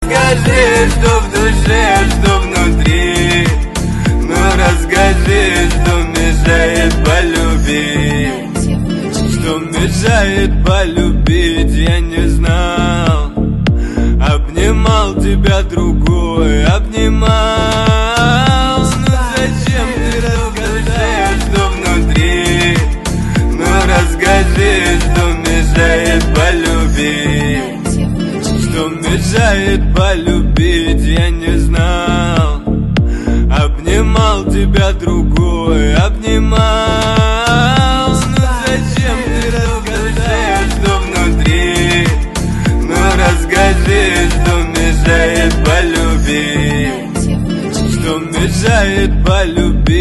Скажи, что в душе, что внутри. Ну расскажи, что мешает полюбить. Что мешает полюбить, я не знал. Обнимал тебя другой, обнимал. Ну зачем ты расскажешь, что внутри? Ну расскажи, что мешает полюбить. Что мешает полюбить, я не знал. Обнимал тебя другой, обнимал. Ну зачем ты расскажешь, что внутри? Ну расскажи, что мешает полюбить. Что мешает полюбить.